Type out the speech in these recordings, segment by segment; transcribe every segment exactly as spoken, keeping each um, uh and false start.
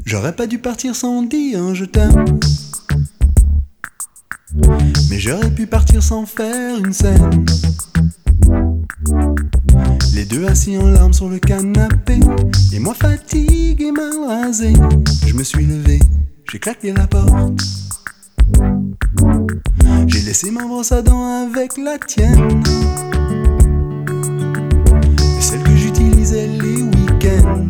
J'aurais pas dû partir sans dire je t'aime, mais j'aurais pu partir sans faire une scène. Les deux assis en larmes sur le canapé, et moi fatigué, mal rasé. Je me suis levé, j'ai claqué la porte. J'ai laissé ma brosse à dents avec la tienne, et celle que j'utilisais les week-ends.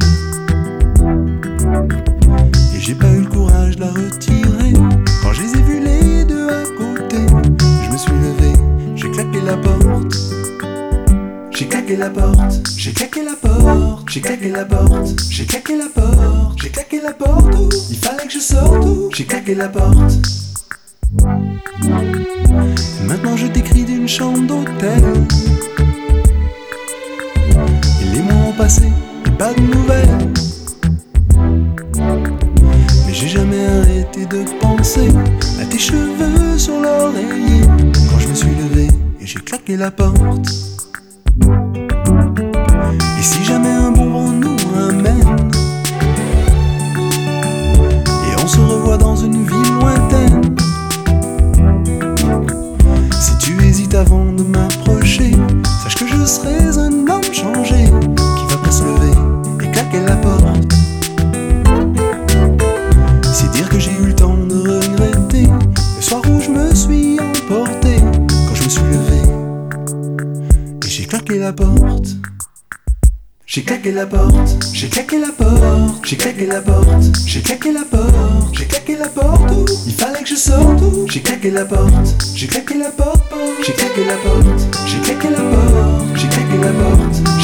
Et j'ai pas eu le courage de la retirer. Quand je les ai vus les deux à côté, je me suis levé, j'ai claqué la porte. J'ai claqué la porte, j'ai claqué la porte, j'ai claqué la porte, j'ai claqué la porte, j'ai claqué la porte, oh, il fallait que je sorte, oh, j'ai claqué la porte. Maintenant je t'écris d'une chambre d'hôtel, et les mois ont passé, et pas de nouvelles. Mais j'ai jamais arrêté de penser à tes cheveux sur l'oreiller, quand je me suis levé et j'ai claqué la porte. Et si jamais un bon vent nous ramène, et on se revoit dans une ville lointaine, si tu hésites avant de m'approcher, sache que je serai un homme changé, qui va pas se lever et claquer la porte. C'est dire que j'ai eu le temps de regretter le soir où je me suis emporté, quand je me suis levé et j'ai claqué la porte. J'ai claqué la porte, j'ai claqué la porte, j'ai claqué la porte, j'ai claqué la porte, j'ai claqué la porte, oh, il fallait que je sorte, oh, j'ai claqué la porte, j'ai claqué la porte, j'ai claqué la porte, j'ai claqué la porte, j'ai claqué la porte.